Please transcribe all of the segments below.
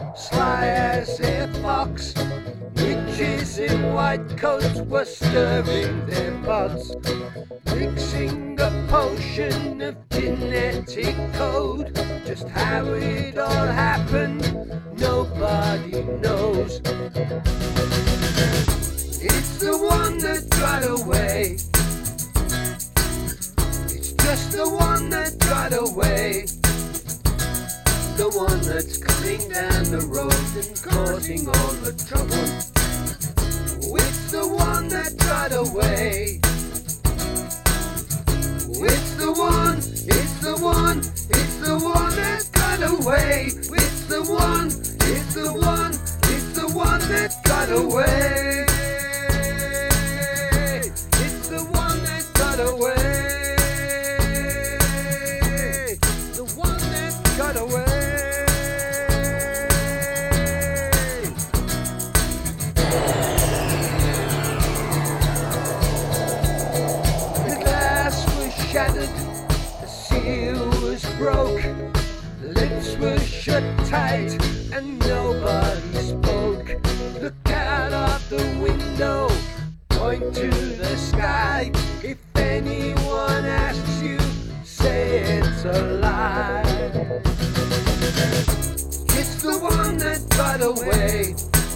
sly as a fox. Witches in white coats were stirring their pots, mixing a potion of genetic code. Just how it all happened, nobody knows. It's the one that got away. It's just the one that got away. The one that's coming down the road and causing all the trouble. It's the one that got away. It's the one, it's the one, it's the one that got away. It's the one, it's the one, it's the one that got away. It's the one that got away. The one that got away. Shattered, the seal was broke, the lips were shut tight and nobody spoke. Look out of the window, point to the sky. If anyone asks you, say it's a lie. It's the one that got away.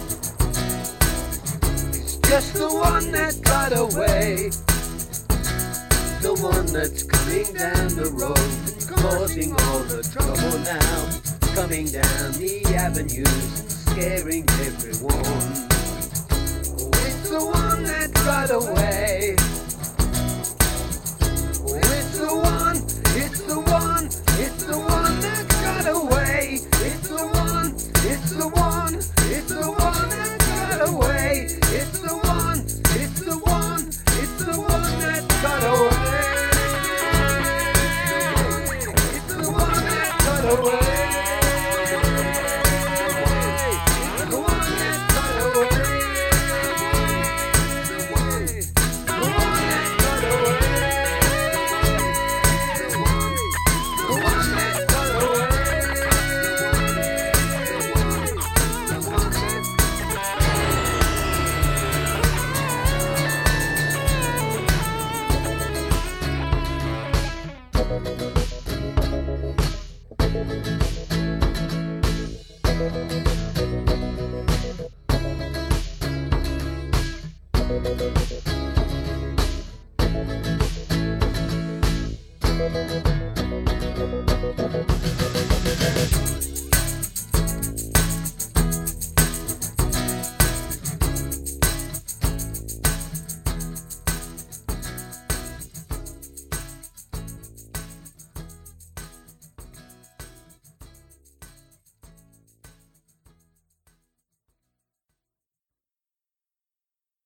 It's just the one that got away. The one that's coming down the road and causing all the trouble now, coming down the avenues and scaring everyone. Oh, it's the one that got away.